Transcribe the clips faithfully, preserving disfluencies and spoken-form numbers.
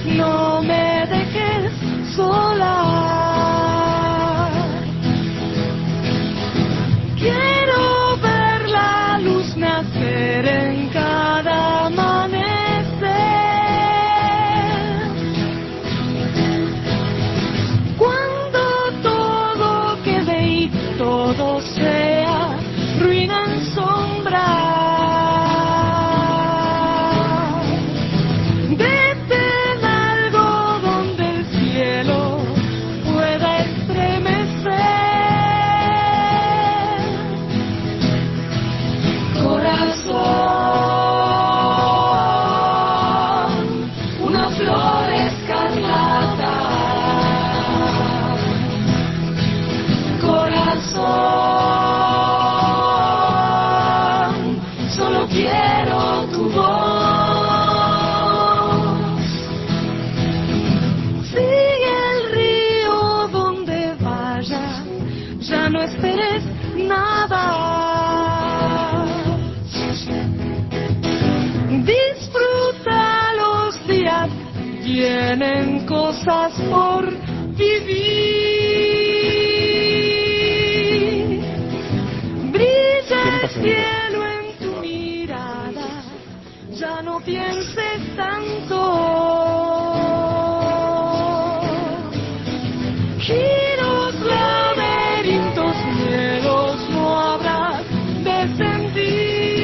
no me dejes sola. Quiero ver la luz nacer en cada amanecer. Cuando todo quede y todo sea ruina en sombra. Tienen cosas por vivir. Brilla el cielo en tu mirada. Ya no pienses tanto. Giros, laberintos, miedos no habrás de sentir.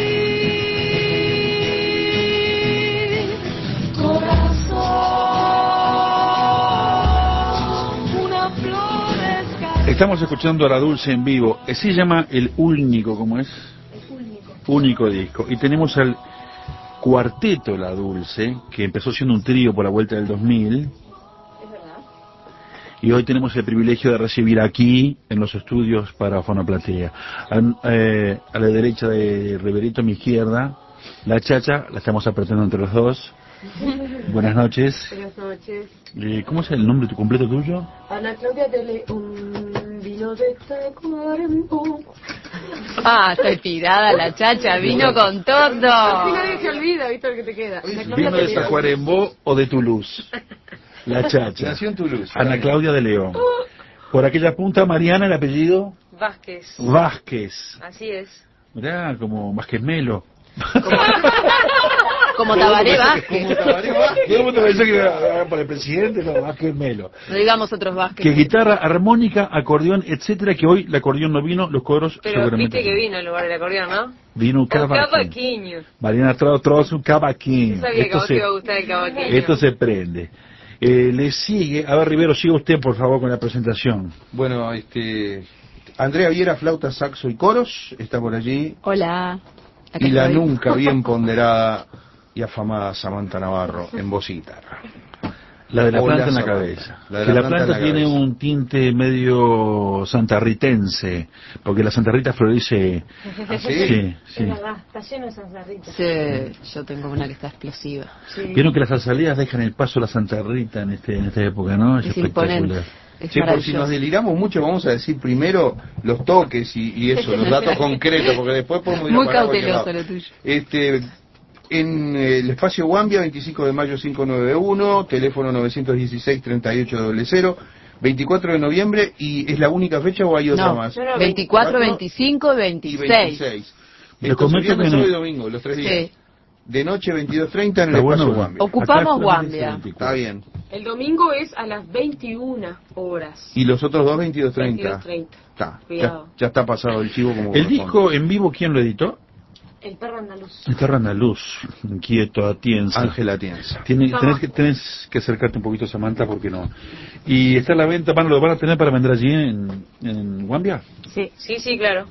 Estamos escuchando a La Dulce en vivo. Se llama El Único, ¿cómo es? El único. Único disco. Y tenemos al cuarteto La Dulce, que empezó siendo un trío por la vuelta del dos mil. Es verdad. Y hoy tenemos el privilegio de recibir aquí, en los estudios para Fonoplatea, a, eh, a la derecha de Riverito, a mi izquierda, la Chacha, la estamos apretando entre los dos. Buenas noches. Buenas noches. Eh, ¿Cómo es el nombre tu completo tuyo? Ana Claudia de León, vino de Tacuarembó. Ah, estoy tirada la Chacha, vino con todo. Así nadie se olvida, ¿viste lo que te queda? ¿Vino de Tacuarembó o de Toulouse? La Chacha. Nació en Toulouse. Ana Claudia de León. Por aquella punta, Mariana, el apellido Vázquez. Vázquez. Así es. Mirá, como Vázquez Melo. Como Tabaré Vázquez. Como Tabaré Vázquez. ¿Cómo te pensé que iba por el presidente? No, Vázquez Melo. No digamos otros Vázquez. Que guitarra, armónica, acordeón, etcétera, que hoy el acordeón no vino, los coros pero seguramente. viste que vino en lugar del acordeón, ¿no? Vino un cavaquinho. cavaquinho. Mariana Trado trajo un cavaquinho. Yo sabía Esto que a vos se, te iba a gustar el cavaquinho. Esto se prende. Eh, le sigue, a ver Rivero, siga usted por favor con la presentación. Bueno, este, Andrea Viera, flauta, saxo y coros, está por allí. Hola. Y la nunca bien ponderada y afamada Samantha Navarro en voz y guitarra. La de la Hola, planta en la Samantha. cabeza. La de que la la planta planta en la tiene cabeza. un tinte medio santarritense, porque la Santa Rita florece. ¿Ah, sí? Sí, sí. Es verdad, está lleno de zanzarritas. Sí, yo tengo una que está explosiva. Sí. Vieron que las azaleas dejan el paso a la Santa Rita en, este, en esta época, ¿no? Es, Es espectacular. imponente. Es Sí, por si maravilloso. nos deliramos mucho, vamos a decir primero los toques y, y eso, los datos concretos, porque después podemos ir a Muy parar a cualquier cauteloso lado. lo tuyo. Este, en el espacio Guambia, veinticinco de mayo cinco noventa y uno, teléfono nueve uno seis, treinta y ocho cero cero, veinticuatro de noviembre, ¿y es la única fecha o hay otra No, más? veinticuatro, veinticinco y y veintiséis. veintiséis. Les Esto comento sería que sábado no- y domingo, los tres días. Sí. De noche veintidós treinta en el Está bueno, espacio bueno. Guambia. Ocupamos Acá Guambia. veinticuatro. Está bien. El domingo es a las veintiuna horas. Y los otros dos veintidós treinta. veintidós treinta. Está, ya, Cuidado. ya está pasado el chivo como El corresponde. disco en vivo, ¿quién lo editó? El perro andaluz. El perro andaluz, inquieto, atienza. Ángela Atienza. Tiene, tenés, que, tenés que acercarte un poquito, Samantha, porque no. Y está a la venta, ¿van, ¿lo van a tener para vender allí en, en Guambia? Sí, sí, sí, claro.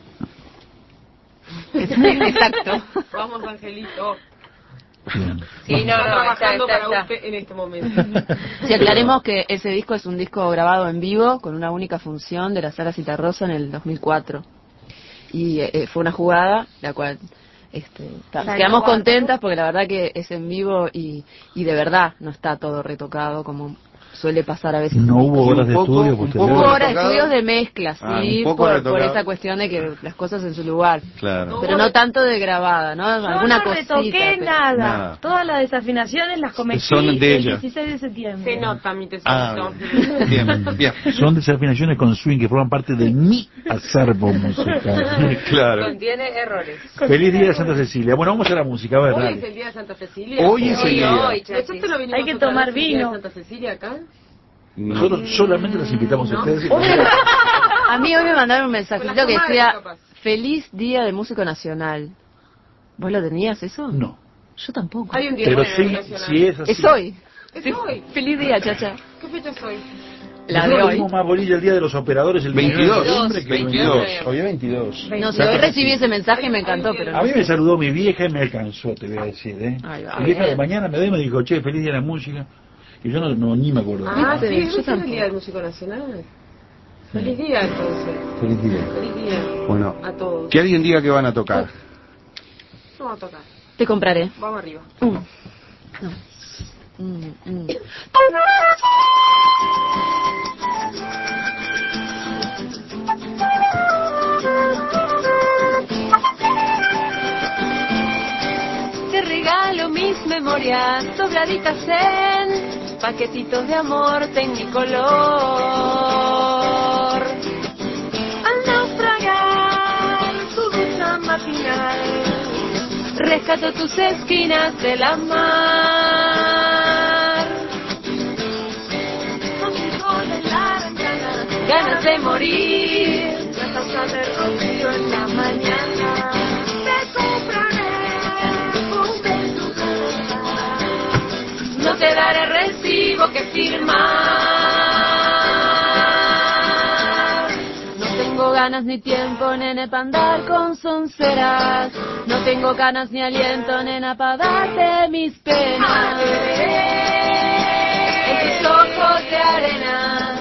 Exacto. Vamos, Angelito. Bien. Sí, no, Está no, trabajando está, está, para está. usted en este momento. Si aclaremos que ese disco es un disco grabado en vivo con una única función de la Sala Citarrosa en el dos mil cuatro. Y eh, fue una jugada, la cual este, ta- Salió quedamos bárbaro. contentas porque la verdad que es en vivo y, y de verdad no está todo retocado como suele pasar a veces. No hubo Y horas un de poco- estudio un posteriores. poco Hubo horas de retocado. estudios de mezcla, Ah, sí, un poco por, por retocado. esa cuestión de que las cosas en su lugar. Claro. Pero no tanto de grabada, ¿no? Yo Alguna no cosita. retoqué pero- nada. Nada. Todas las desafinaciones las cometí Son de el ella. dieciséis de septiembre. Se nota mi tesoro. Ah, bien, bien. Son desafinaciones con swing que forman parte de mi acervo musical. Claro. Contiene errores. Feliz día de Santa Cecilia. Bueno, vamos a la música, a ver, Hoy dale. es el día de Santa Cecilia. Hoy es el Sí, día. hoy, Nosotros no vinimos Hay que otra tomar vez el día de vino. Santa Cecilia acá. Nosotros solamente los invitamos a No. ustedes. A mí hoy me mandaron un mensajito Con las que comadres, decía, capaz. feliz día del músico nacional. ¿Vos lo tenías eso? No. Yo tampoco. Hay un día Pero bueno, sí, nacional. si es así. Es hoy. Es Sí, hoy. Feliz día, chacha. ¿Qué fecha es hoy? La de Nosotros hoy. tuvimos más bolilla el día de los operadores el veintinueve de noviembre que el veintidós. veintidós. Hoy es veintidós. No, si hoy recibí ese mensaje y me encantó, pero A no mí me sé. saludó mi vieja y me alcanzó, te voy a decir, ¿eh? Ahí va. Mi vieja de Bien. mañana me dio y me dijo, che, feliz día de la música. Y yo no, no ni me acuerdo. Ah, ¿Viste? sí, Yo hoy es el tampoco. día del músico nacional. Feliz día entonces. Feliz día. Feliz día Bueno, a todos. que alguien diga que van a tocar. Vamos a tocar. Te compraré. Vamos arriba. Mm. No. Mm, mm. Te regalo mis memorias dobladitas en paquetitos de amor tecnicolor. Al naufragar tu ducha matinal, rescato tus esquinas de la mar. Contigo de la ventana, ganas de morir, la taza de rocío en la mañana. Te compraré un beso. No te daré recibo que firmar. No tengo ganas ni tiempo, nene, pa' andar con sonceras. No tengo ganas ni aliento, nena, pa' darte mis penas. En tus ojos de arena,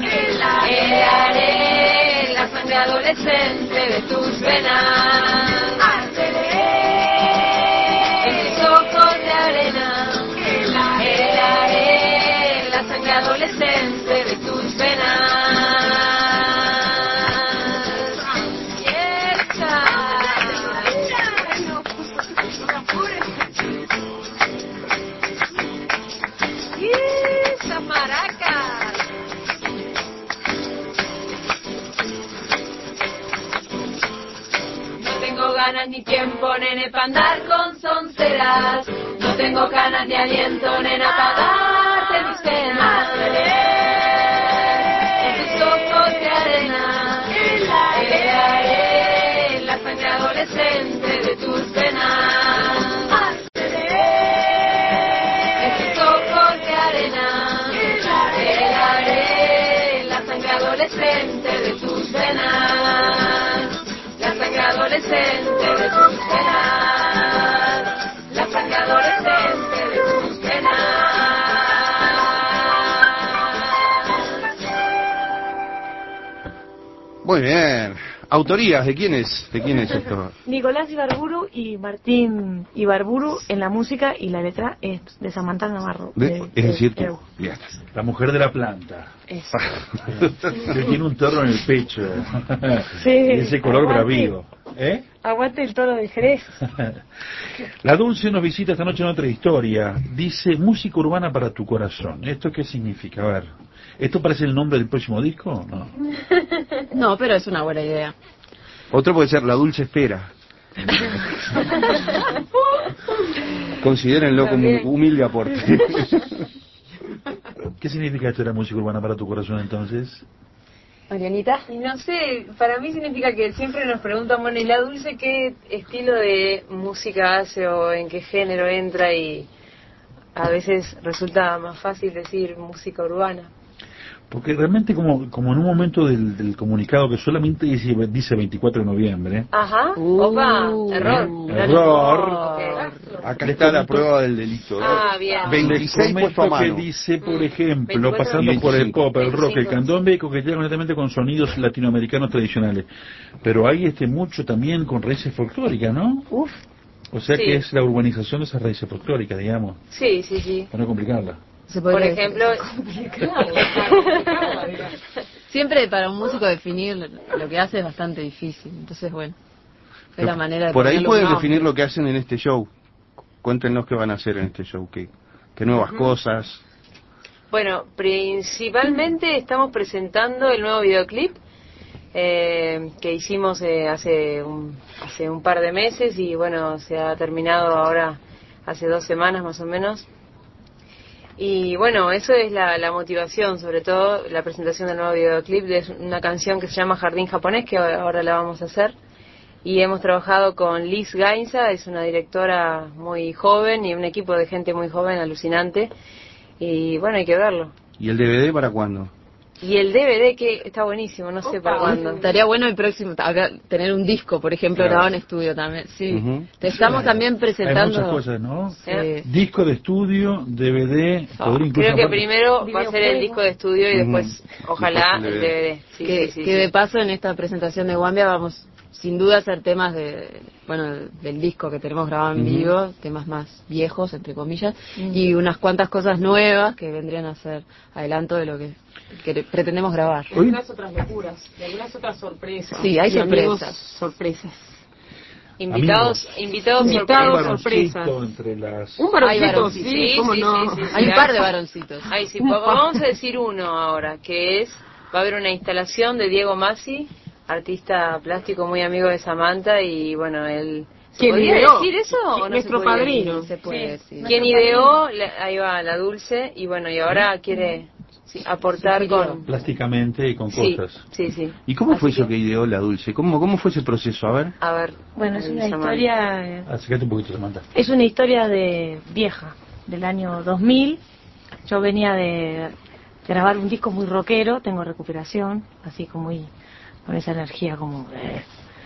helaré la sangre adolescente de tus venas. En tus ojos de arena, helaré la sangre adolescente de tus venas. Y esta- Y esas maracas. No tengo ganas ni tiempo, nene, pa' andar con sonceras. No tengo ganas ni aliento, nena, pa' darte mis penas. En tus ojos de arena, helaré la sangre adolescente de tus penas. En tus ojos de arena, helaré la sangre adolescente de tus venas. La sangre adolescente de tus penas. La sangre adolescente de tus penas. Muy bien. Autorías, ¿de quién es? ¿De quién es esto? Nicolás Ibarburu y Martín Ibarburu en la música, y la letra es de Samantha Navarro. De- de- es decir, de- tú. Bien. La mujer de la planta. Eso. Que tiene un toro en el pecho. Sí, Y ese color aguante. bravío. ¿Eh? Aguante el toro de Jerez. La Dulce nos visita esta noche en otra historia. Dice, música urbana para tu corazón. ¿Esto qué significa? A ver, ¿esto parece el nombre del próximo disco? No. No, pero es una buena idea. Otro puede ser La Dulce Espera. Considérenlo como un humilde aporte. ¿Qué significa esto de la música urbana para tu corazón entonces? Marianita. Y no sé, para mí significa que siempre nos preguntan, bueno, ¿y la Dulce qué estilo de música hace o en qué género entra? Y a veces resulta más fácil decir música urbana. Porque realmente como, como en un momento del, del comunicado que solamente dice, dice veinticuatro de noviembre, Ajá, Uh, opa, error. error. Ok. Acá está la prueba del delito. ¿no? Ah, bien. veintiséis Les puesto a comento que mano. dice, por Mm. ejemplo, veinticuatro, pasando por el veinticinco. pop, el rock, el veinticinco. candombe, coquetea completamente con sonidos latinoamericanos tradicionales. Pero hay este mucho también con raíces folclóricas, ¿no? Uf. O sea Sí. que es la urbanización de esas raíces folclóricas, digamos, Sí, sí, sí. para no complicarla. Se Por podría ejemplo, siempre para un músico definir lo que hace es bastante difícil. Entonces, bueno, es la manera de Por ahí ponerlo pueden como- definir lo que hacen en este show. Cuéntenos qué van a hacer en este show, qué, qué nuevas Ujú. cosas. bueno, principalmente estamos presentando el nuevo videoclip eh, que hicimos eh, hace un, hace un par de meses y bueno, se ha terminado ahora hace dos semanas más o menos. Y bueno, eso es la, la motivación, sobre todo la presentación del nuevo videoclip de una canción que se llama Jardín Japonés, que ahora la vamos a hacer. Y hemos trabajado con Liz Gainza, es una directora muy joven y un equipo de gente muy joven, alucinante. Y bueno, hay que verlo. ¿Y el D V D para cuándo? Y el D V D que está buenísimo, no sé para cuándo. Estaría bueno el próximo, habrá- tener un disco, por ejemplo, Claro. grabado en estudio también. Sí. Ujú. Te estamos Sí. también presentando. Hay muchas cosas, ¿no? Sí. Disco de estudio, D V D, Ah, podría incluso Creo que aparte- primero va a ser el disco de estudio y Ujú. después, ojalá, Después el el D V D. Sí, que, sí, sí, que sí. de paso en esta presentación de Wambia vamos sin duda a hacer temas de bueno del disco que tenemos grabado en Ujú. vivo, temas más viejos entre comillas, Mm. y unas cuantas cosas nuevas que vendrían a ser adelanto de lo que, que pretendemos grabar. Hoy- Algunas otras locuras, y algunas otras sorpresas. Sí, hay Y amigos, sorpresas. sorpresas. Invitados, invitados, Invitados, sorpresas. sorpresas. varoncito entre las... Un Hay varoncito, varoncitos, sí, sí, cómo sí, no. sí, sí, sí. Hay un par de varoncitos. Ay, sí, Un va- par. vamos a decir uno ahora, que es, va a haber una instalación de Diego Masi, artista plástico muy amigo de Samantha, y bueno, él... ¿Se ¿Quién podía ideó? decir eso o no Nuestro se podía? padrino. Se puede, sí. ¿Quién ideó? La- Ahí va, la Dulce, y bueno, y ahora quiere sí, aportar Sugirió. con... plásticamente y con Sí, cosas. sí, sí. ¿Y cómo fue Así eso que, que ideó la Dulce? ¿Cómo, cómo fue ese proceso? A ver. A ver. Bueno, es ahí, una Samantha. historia... eh, Acércate un poquito, Samantha. Es una historia de vieja, del año dos mil. Yo venía de grabar un disco muy rockero, tengo recuperación, así como muy, con esa energía como... eh.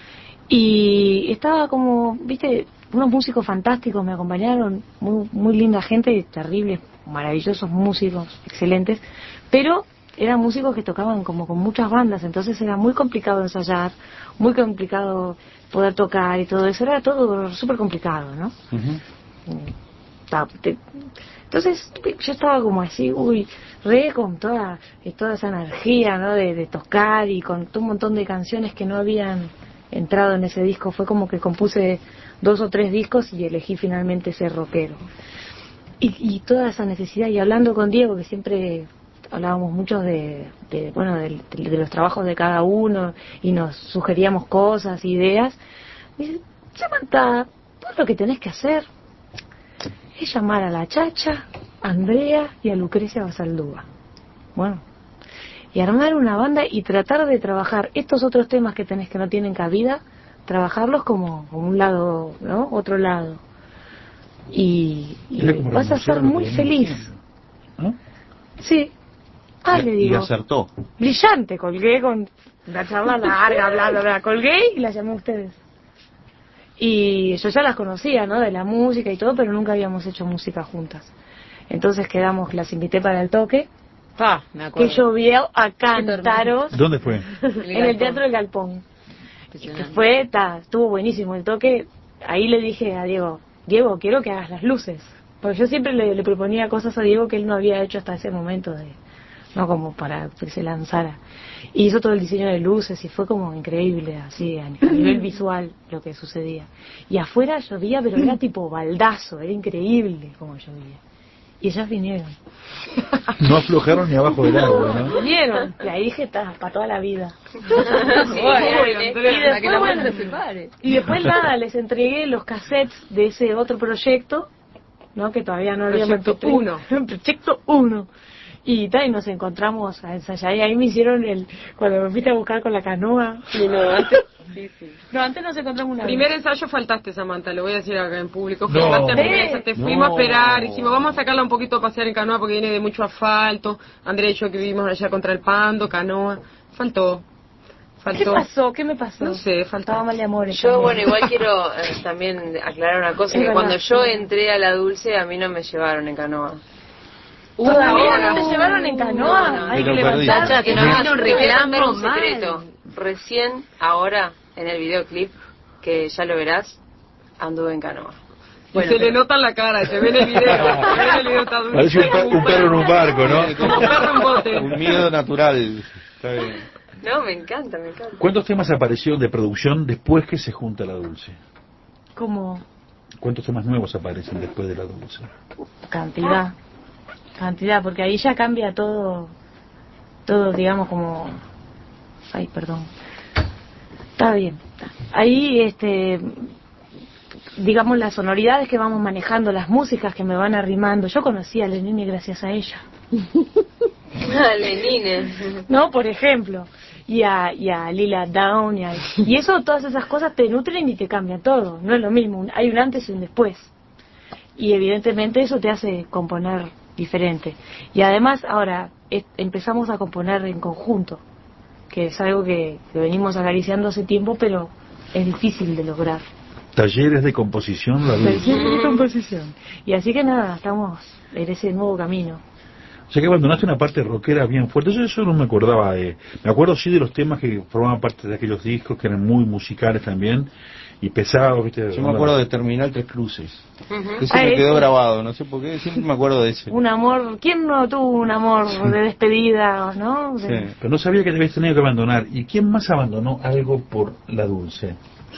Y estaba como, viste, unos músicos fantásticos me acompañaron, muy, muy linda gente, terribles, maravillosos músicos, excelentes, pero eran músicos que tocaban como con muchas bandas, entonces era muy complicado ensayar, muy complicado poder tocar y todo eso, era todo súper complicado, ¿no? Ujú. Ta- te- Entonces yo estaba como así, uy, re con toda, eh, toda esa energía, ¿no? De, de tocar y con un montón de canciones que no habían entrado en ese disco. Fue como que compuse dos o tres discos y elegí finalmente ser rockero. Y, y toda esa necesidad, y hablando con Diego, que siempre hablábamos mucho de, de bueno, del- de, de los trabajos de cada uno y nos sugeríamos cosas, ideas, me dice, Samantha, todo lo que tenés que hacer es llamar a la Chacha, a Andrea y a Lucrecia Basaldúa. Bueno, y armar una banda y tratar de trabajar estos otros temas que tenés que no tienen cabida, trabajarlos como, como un lado, ¿no? Otro lado. Y, y Era como vas a renunciar ser a lo que muy venía feliz. haciendo, ¿no? Sí. Ah, Y- le y digo. acertó. Brillante, colgué con la charla larga, bla, bla, bla. Colgué y la llamé a ustedes. Y yo ya las conocía, ¿no? De la música y todo, pero nunca habíamos hecho música juntas. Entonces quedamos, las invité para el toque, Ah, me que acuerdo. llovió a cantaros ¿Dónde fue? en el Teatro del Galpón. Que Impresionante. fue, ta, estuvo buenísimo el toque. Ahí le dije a Diego, Diego, quiero que hagas las luces. Porque yo siempre le, le proponía cosas a Diego que él no había hecho hasta ese momento, de no como para que se lanzara. Y hizo todo el diseño de luces y fue como increíble, así, a, a nivel visual, lo que sucedía. Y afuera llovía, pero era tipo baldazo, era increíble como llovía. Y ellas vinieron. No aflojaron ni abajo del agua, ¿no? Vinieron. Y ahí dije, está, para toda la vida. Sí, Bueno, bien, y bien. para que la después, banda bueno, se separe. Y después nada, les entregué los cassettes de ese otro proyecto, ¿no? Que todavía no había Proyecto uno. Proyecto uno. Y tal, y nos encontramos a ensayar. Y ahí me hicieron el, cuando me fuiste a buscar con la canoa. Y no, antes, sí, sí. No, antes nos encontramos una Primer vez. ensayo faltaste, Samantha, lo voy a decir acá en público. No. Faltaste al primer ¿Sí? ensayo, te No. fuimos a esperar, dijimos, vamos a sacarla un poquito a pasear en canoa porque viene de mucho asfalto. Andrea y yo que vivimos allá contra el Pando, canoa. Faltó. ¿Qué Faltó. pasó? ¿Qué me pasó? No sé, Estaba faltó. mal de amores. Yo, también. bueno, igual quiero eh, también aclarar una cosa, Es que verdad, cuando yo sí. entré a la Dulce, a mí no me llevaron en canoa. ¿Todavía ahora. no te llevaron en canoa? No, no. Hay Te que lo perdí. levantar. Chacha, que nos Es viene un más, te voy a contar reclamo un mal. secreto. Recién, ahora, en el videoclip, que ya lo verás, anduve en canoa. Bueno, se le pero- nota en la cara, se ve en el video. Se ve en el video, está dulce. Parece un, pe- un perro en un barco, ¿no? Como perro en bote. Un miedo natural. Está bien. No, me encanta, me encanta. ¿Cuántos temas aparecieron de producción después que se junta la dulce? Como ¿Cuántos temas nuevos aparecen después de la dulce? cantidad, cantidad, porque ahí ya cambia todo, todo, digamos, como, ay, perdón, está bien, ahí, este, digamos, las sonoridades que vamos manejando, las músicas que me van arrimando, yo conocí a Lenine gracias a ella, Lenine. ¿no? Por ejemplo, y a, y a Lila Down, y, a- y eso, todas esas cosas te nutren y te cambian todo, no es lo mismo, hay un antes y un después. Y evidentemente eso te hace componer diferente. Y además ahora es- empezamos a componer en conjunto, que es algo que, que venimos acariciando hace tiempo, pero es difícil de lograr. Talleres de composición, la dulce. Talleres de composición. Y así que nada, estamos en ese nuevo camino. O sea que abandonaste una parte rockera bien fuerte. Yo eso no me acordaba de... Me acuerdo sí de los temas que formaban parte de aquellos discos, que eran muy musicales también, y pesados, ¿viste? Yo me acuerdo de Terminal Tres Cruces. Ujú. Ese Ah, me quedó ese. grabado, no sé por qué, siempre me acuerdo de ese. Un amor, ¿quién no tuvo un amor de despedida, no? De- Sí. Pero no sabía que te habías tenido que abandonar. ¿Y quién más abandonó algo por la dulce?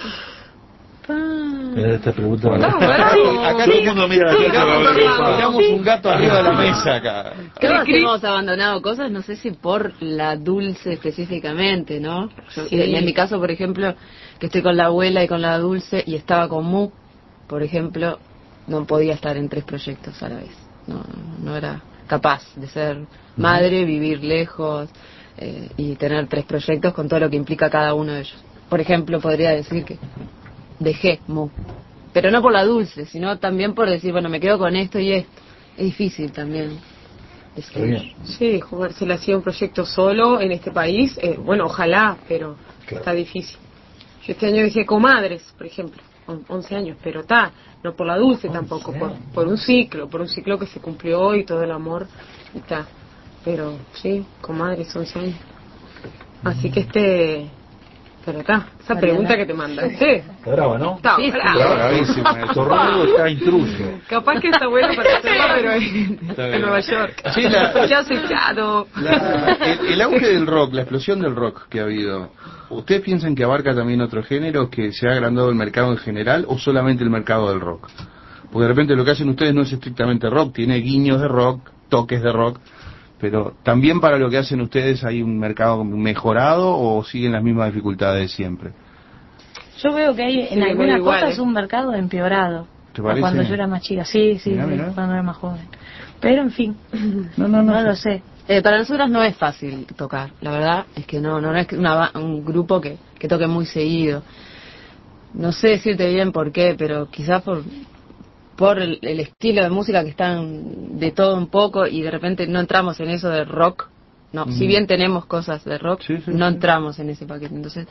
Mira esta pregunta. No, Acá bueno. todo el mundo mira Sí, la tele, a ver qué sí, pasa. Tiramos un gato arriba de la mesa acá. Todos Cri, cri. hemos abandonado cosas, no sé si por la dulce específicamente, ¿no? Yo- Sí. En mi caso, por ejemplo, que estoy con la abuela y con la dulce y estaba con Mu, por ejemplo, no podía estar en tres proyectos a la vez. No, no era capaz de ser madre, vivir lejos eh, y tener tres proyectos con todo lo que implica cada uno de ellos. Por ejemplo, podría decir que dejé Mu, pero no por la dulce, sino también por decir, bueno, me quedo con esto y esto. Es difícil también Está decidir. bien. Sí, jugársela así a un proyecto solo en este país, eh, bueno, ojalá, pero Claro. está difícil. Yo este año dejé Comadres, por ejemplo, on- once años, pero está, no por la dulce tampoco, por, por un ciclo, por un ciclo que se cumplió y todo el amor, y está. Pero sí, Comadres, once años. Así que este, pero está, esa Mariana. pregunta que te mandaste, Está brava, ¿no? está Sí, sí. brava. Bravísimo esto. Tornado está intruso. Capaz que está bueno para hacerla, pero en, Está en bien. Nueva York. Sí, la- Ya soy claro. La- el, el auge del rock, la explosión del rock que ha habido, ¿ustedes piensan que abarca también otros géneros, que se ha agrandado el mercado en general o solamente el mercado del rock? Porque de repente lo que hacen ustedes no es estrictamente rock, tiene guiños de rock, toques de rock, pero también para lo que hacen ustedes hay un mercado mejorado o siguen las mismas dificultades de siempre. Yo veo que hay en Sí, algunas medio igual, cosas ¿eh? un mercado empeorado. ¿Te a parece? Cuando yo era más chica, sí, sí, Mirá, sí, mirá. cuando era más joven. Pero en fin, No, no, no lo sé. Eh, para nosotros no es fácil tocar, la verdad es que no, no, no es que una ba- un grupo que, que toque muy seguido. No sé decirte bien por qué, pero quizás por por el, el estilo de música que están de todo un poco y de repente no entramos en eso de rock. No, Ujú. si bien tenemos cosas de rock, Sí, sí, no sí. entramos en ese paquete. Entonces,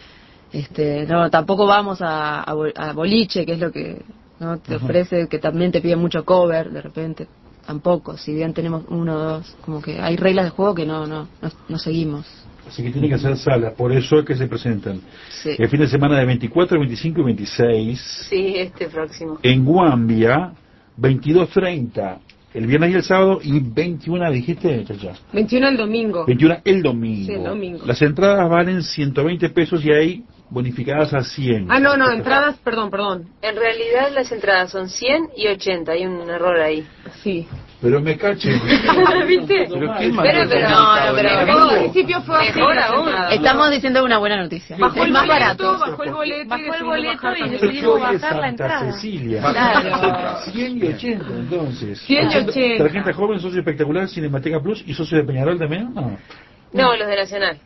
este, no, tampoco vamos a, a, bol- a boliche, que es lo que no te ofrece, que también te pide mucho cover de repente. Tampoco, si bien tenemos uno o dos, como que hay reglas de juego que no, no, no, no seguimos. Así que tiene que hacer salas, por eso es que se presentan. Sí. El fin de semana de veinticuatro, veinticinco y veintiséis Sí, este próximo. en Guambia, veintidós treinta el viernes y el sábado, y veintiuno, dijiste, chacha. veintiuno el domingo. veintiuno el domingo. Sí, el domingo. Las entradas valen ciento veinte pesos y hay bonificadas a cien. Ah, no, no, entradas, perdón, perdón. En realidad las entradas son cien y ochenta, hay un error ahí. Sí. Pero me caché. ¿Viste? Pero qué Pero, mal pero, No, no, pero- En un principio fue así. Mejor las aún. entradas. Estamos diciendo una buena noticia. Bajó es el más boleto, barato. bajó el boleto, Bajó y el decidimos boleto bajar y también. decidimos Hoy es bajar la Santa entrada. Cecilia. Claro. cien y ochenta, entonces. cien y ochenta. Tarjeta joven, socio espectacular, Cinemateca Plus y socio de Peñarol también. No. No, los de Nacional.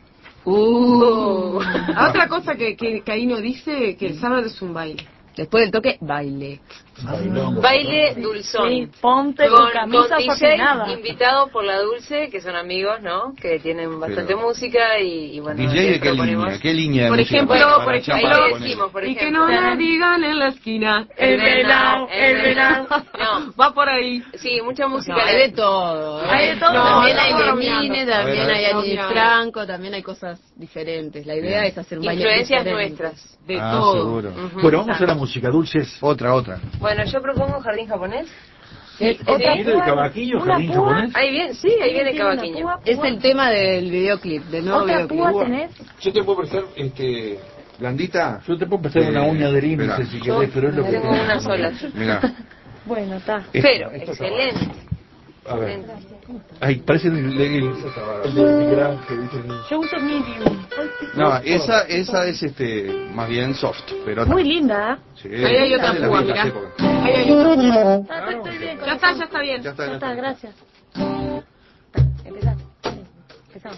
Uh. Ah, otra cosa que, que, que ahí no dice, que el sábado es un baile. Después del toque, baile. Bailongo. Baile dulzón. Sí, ponte con, tu camisa con D fascinada. J invitado por la Dulce, que son amigos, ¿no? Que tienen bastante Pero- música y, y bueno, D J les de qué proponemos- línea, qué línea de Por música ejemplo, para- por para ejemplo, chapar ahí con decimos, eso? por Y que ejemplo. no la digan en la esquina. El venado, el venado. No, Va por ahí. sí, mucha música. No, hay de todo. ¿eh? Hay de todo. También No, hay estamos Lenine, bromeando. también A ver, a hay ver. Ani Bromeando. Franco, también hay cosas diferentes. La idea Bien. es hacer un baile Influencias diferente. nuestras. De Ah, todo. seguro. Ujú. Bueno, vamos a la música, Dulces. Otra, otra. Bueno, yo propongo jardín japonés. Es Sí, otra ¿Viene el púa, cavaquillo, una jardín púa, japonés? Ahí viene, sí, ahí viene tiene una cavaquinho. púa, Es púa. el tema del videoclip, del nuevo Otra videoclip. púa tenés. Yo te puedo prestar, este, Blandita. Yo te puedo prestar Eh, una uña del índice espera. si Yo querés, pero es lo que tengo tengo. una sola. Mirá. Bueno, está. Pero, Esto está excelente. A ver. excelente. Ay, parece el, el, el, el de Miguel Ángel, ¿viste? Yo uso medium. No, esa, esa es este, más bien soft, pero Muy linda, ¿eh? sí, Ahí hay otra es de las púa, viejas mirá. épocas. Ahí hay otra. Ah, yo estoy bien con Ya eso. está, ya está bien. Ya está, Ya ya está, está. gracias. Empezamos. Empezamos.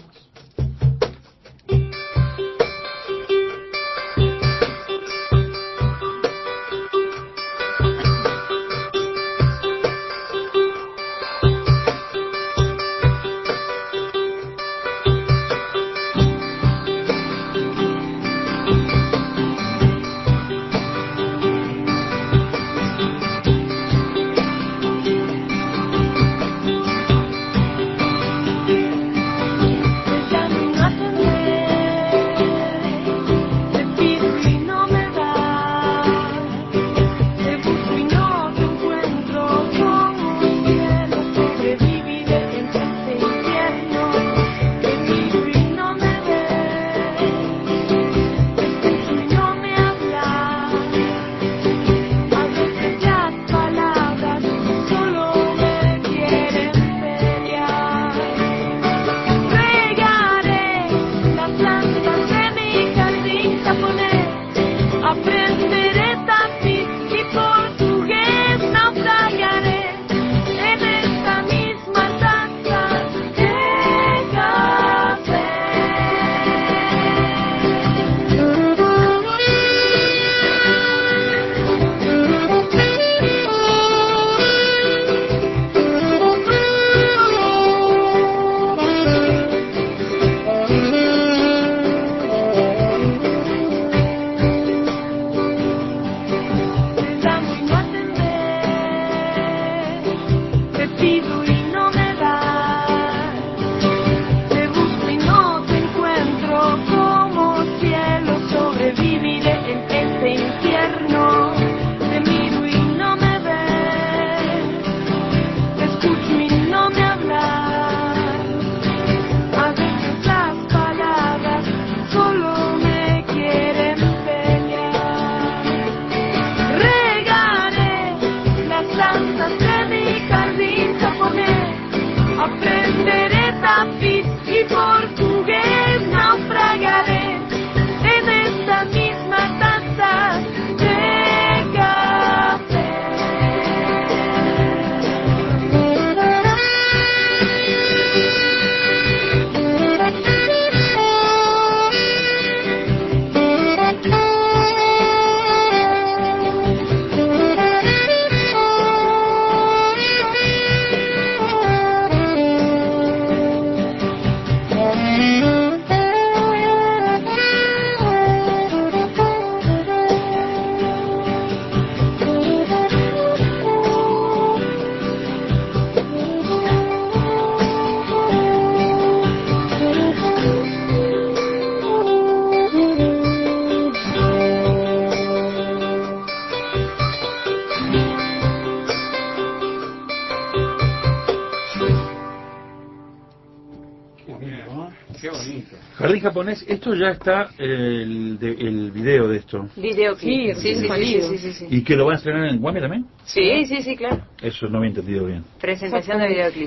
Qué bonito. Jardín japonés, esto ya está el, de, el video de esto. Videoclip. Sí, Sí, sí, sí, salido. sí, sí, sí. ¿Y que lo van a estrenar en Guame también? Sí, sí, sí, claro. Eso no me he entendido bien. Presentación de videoclip.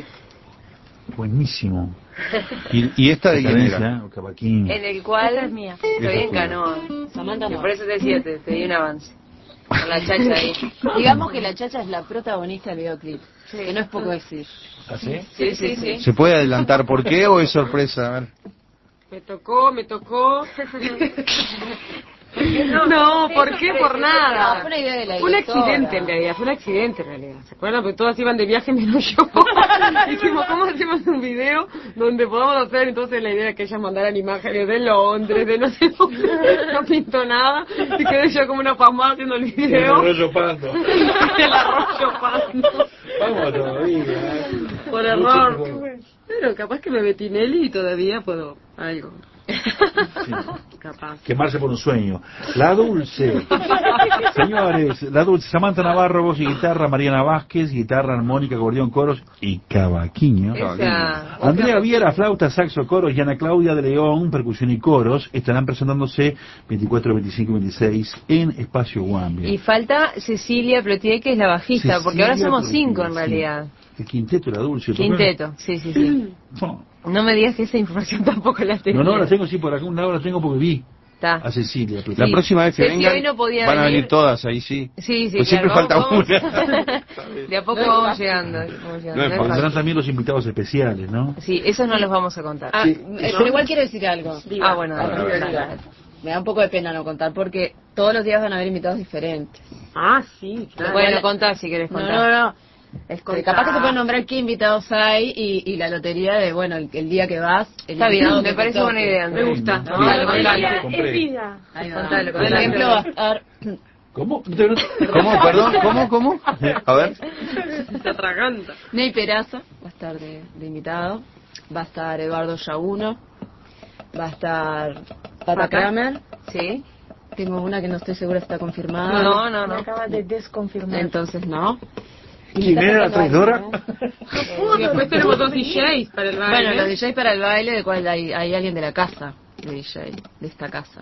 Buenísimo. ¿Y, y esta de quién era? Cadencia, o Cavaquinho. En el cual Esta es mía. estoy Esa es en tuya. canoa. Samantha Y no. por eso te decía, te, te di un avance. Con la chacha ahí. Digamos que la chacha es la protagonista del videoclip. Que no es poco decir. ¿Ah, sí? Sí, sí, sí. ¿Se puede adelantar por qué o es sorpresa? A ver. Me tocó, me tocó. No, ¿por qué? Por No, nada. fue una idea de la Fue un directora. accidente en realidad, fue un accidente en realidad. ¿Se acuerdan? Porque todas iban de viaje menos yo. Dijimos, ¿cómo hacemos un video donde podamos hacer? Entonces la idea era que ellas mandaran imágenes de Londres, de no sé dónde. No pintó nada. Y quedé yo como una pasmada haciendo el El video. arroyo Pando. El arroyo Pando. Vamos todavía. Por error. Pero capaz que me metí Nelly y todavía puedo algo. Sí. Capaz. Quemarse por un sueño. La Dulce. Señores, la Dulce. Samantha Navarro, voz y guitarra. Mariana Vázquez, guitarra, armónica, acordeón, coros y cavaquinho. Esa. Andrea Viera, flauta, saxo, coros. Y Ana Claudia de León, percusión y coros. Estarán presentándose veinticuatro, veinticinco y veintiséis en Espacio Guambia. Y falta Cecilia Plotier, que es la bajista, porque ahora Cecilia somos cinco Plotier, en sí. realidad. El quinteto, la Dulce. ¿tú Quinteto, sí, sí, sí. No, No me digas que esa información tampoco la tenía. no, no, la tengo sí por acá, un lado la tengo porque vi Está. a Cecilia. La Sí. próxima vez que Ceci vengan hoy no podía van a venir. venir todas, ahí sí. Sí, sí, Pues claro, siempre falta vamos- una. De a poco vamos llegando. Vamos llegando, No es no es fácil. Serán fácil. también los invitados especiales, ¿no? Sí, esos no los vamos a contar. Ah, Sí, eh, pero igual quiero decir algo. Ah, bueno, A ver, dale, a ver. dale, dale. Me da un poco de pena no contar porque todos los días van a haber invitados diferentes. Ah, sí, claro. Bueno, contá si querés No, contar. no, no. Este, Contá. capaz que se pueden nombrar qué invitados hay y, y la lotería de, bueno, el, el día que vas. El Está bien, invitado me que parece te toque. buena idea. Me gusta. Sí, Contalo, sí, contalo. sí, compré. Es vida. Ahí va. Contalo, Por contalo. ejemplo, va a estar... ¿Cómo? No te- no- ¿Cómo? Perdón, ¿cómo? ¿Cómo? A ver. Se atraganta. Ney Peraza va a estar de, de invitado, va a estar Eduardo Yaguno, va a estar Pata Pata. Kramer, ¿Sí? tengo una que no estoy segura si está confirmada, No, no, Me no. acaba de desconfirmar. entonces no. ¿Quién era la traidora? Y después tenemos dos D Js para el baile. Bueno, los D Js para el baile, de cual hay, hay alguien de la casa, de D J, de esta casa.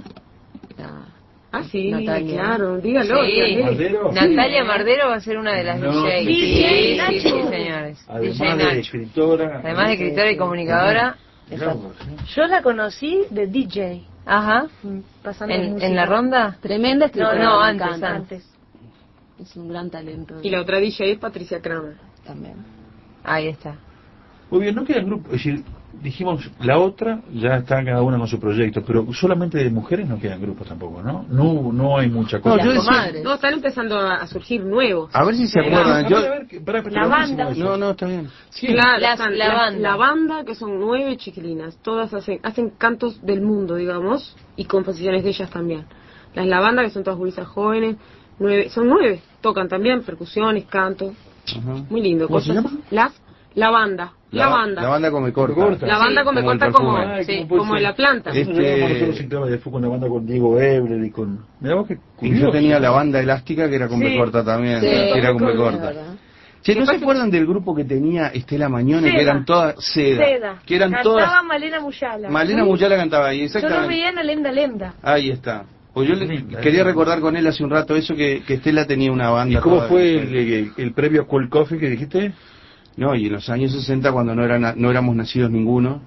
La- Ah, sí, Natalia. claro, dígalo. Sí. dígale. ¿Mardero? Natalia Mardero va a ser una de las No, D Js. sí. Sí, D J sí, Nacho. sí, señores. D Además J de Nacho. escritora. Además de escritora y comunicadora. Mirá vos, ¿eh? Yo la conocí de D J, Ajá. mm, pasando ¿En, música. en la ronda? Tremenda No, escritora, no, me antes, encanta. antes. Antes. Es un gran talento Y la otra D J es Patricia Kramer. también. Ahí está. Muy bien, no queda grupo. Es decir, dijimos, la otra ya está cada una con su proyecto, pero solamente de mujeres no quedan grupos tampoco, ¿no? No, no hay mucha cosa. No, yo Las decía- comadres. No, están empezando a, a surgir nuevos. A ver si se A ver, acuerdan. a Yo... ver, a ver, que- pará, La pero banda. buenísimo No, eso. no, está bien. Sí. Claro, Las- están la las- banda. la banda, que son nueve chiquilinas, todas hacen, hacen cantos del mundo, digamos, y composiciones de ellas también. Las la banda, que son todas gurisas jóvenes, nueve, son nueve, tocan también percusiones, canto, Ajá. muy lindo. ¿Cómo se cosas- llama? Las, la banda, la, banda, La banda come corta. Corta. la banda Sí, come como el corta como, perfume. Ay, Sí, ¿cómo puede como ser? en la planta. Este- Nosotros llegamos nosotros en Clave de Fue con la banda con Diego Ebler y con... Mirá vos qué Y curioso. yo tenía la banda elástica que era con Sí. B corta también. Sí, que era con B es corta. verdad. Che, ¿no se acuerdan del grupo que tenía Estela Mañone? Que Seda. eran todas seda. Seda. Que eran Cantaba todas. Malena Muyala. Malena Sí. Muyala cantaba ahí, Yo lo exactamente. veía en la Lenda Lenda. Ahí está. Pues yo le Linda, quería eh. recordar con él hace un rato eso que, que Estela tenía una banda. ¿Y cómo toda- fue el, el, el previo a Cold Coffee que dijiste? No, y en los años sesenta, cuando no, eran, no éramos nacidos ninguno,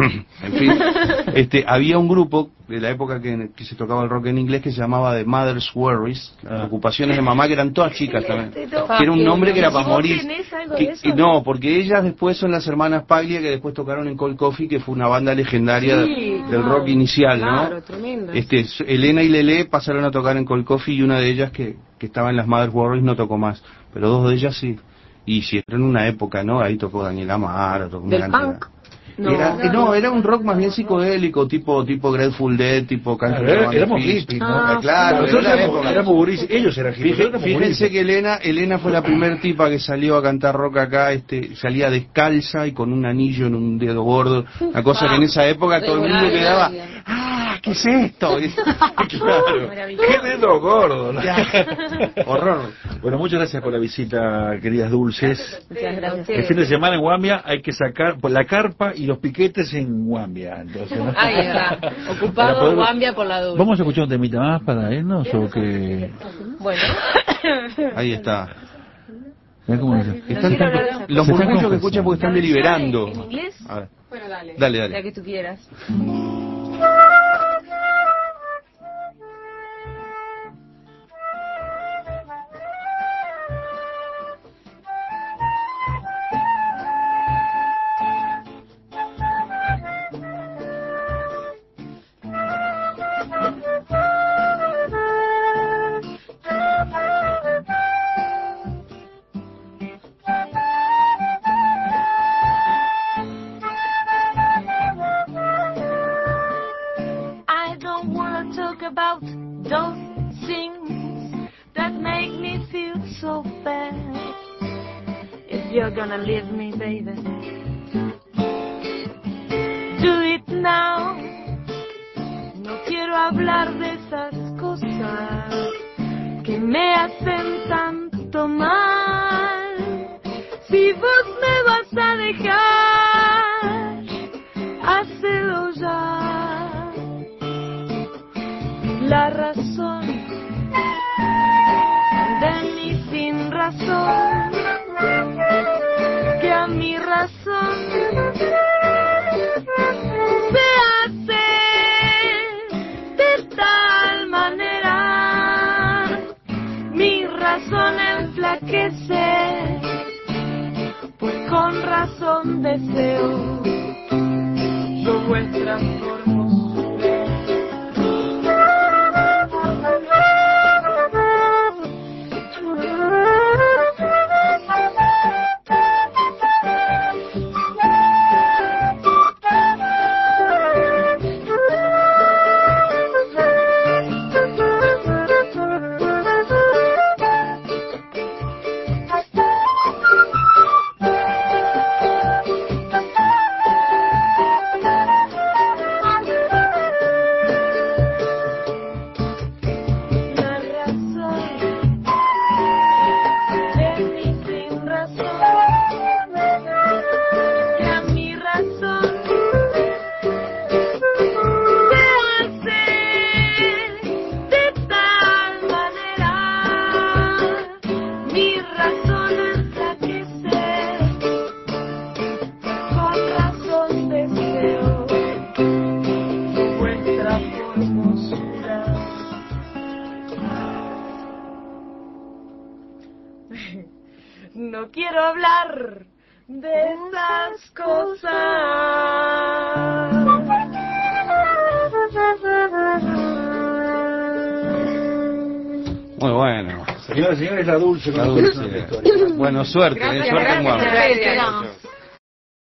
en fin, este, había un grupo de la época que, que se tocaba el rock en inglés que se llamaba The Mother's Worries, Ah. ocupaciones de mamá, que eran todas chicas también. Excelente, Que era un nombre que era para ¿Y vos morir. tenés algo Que- de eso? que no, porque ellas después son las hermanas Paglia, que después tocaron en Cold Coffee, que fue una banda legendaria Sí, del claro, rock inicial, claro, ¿no? tremendo. Este, Elena y Lele pasaron a tocar en Cold Coffee y una de ellas que, que estaba en las Mother's Worries no tocó más, pero dos de ellas sí. Y si era en una época, ¿no? Ahí tocó Daniel Amaro, tocó una ¿Del cantidad. punk? No, era, no, no, era un rock más bien psicodélico, tipo tipo Grateful Dead, tipo Country Claro, Road éramos Fist. hippies, ¿no? Ah, Claro, Nosotros era la éramos, época. éramos guris, ellos eran hippies. Fíjense, nosotros éramos fíjense guris. que Elena, Elena fue la primer tipa que salió a cantar rock acá, este, salía descalza y con un anillo en un dedo gordo, una cosa que en esa época todo el mundo quedaba, ah, ¿qué es esto? Y- claro. ¡Qué dedo gordo! ¿no? Horror. Bueno, muchas gracias por la visita, queridas dulces. Muchas gracias. El fin de semana en Guambia hay que sacar pues, la carpa y los piquetes en Guambia. Entonces, ¿no? Ahí está. Para Ocupado poder- Guambia por la dulce. ¿Vamos a escuchar un temita más para irnos o que...? Bueno. Ahí está. Mirá cómo dice. Están, quiero hablar de esas los cosas. murmullos que escuchan porque están deliberando. ¿En inglés? A ver. Bueno, dale. Dale, La dale. que tú quieras. I don't wanna talk about those things that make me feel so bad. If you're gonna leave me, baby, do it now. me hacen tanto mal. Si vos me vas a dejar, hacelo ya. La razón de mi sin razón, que a mi razón se hace de tal manera, mi razón enflaquece, pues con razón deseo yo vuestra formosura. No quiero hablar de esas cosas. Muy bueno. Señoras y señores, la Dulce. La Dulce. Bueno, suerte, eh, Gracias, suerte en gracias, Guam. gracias.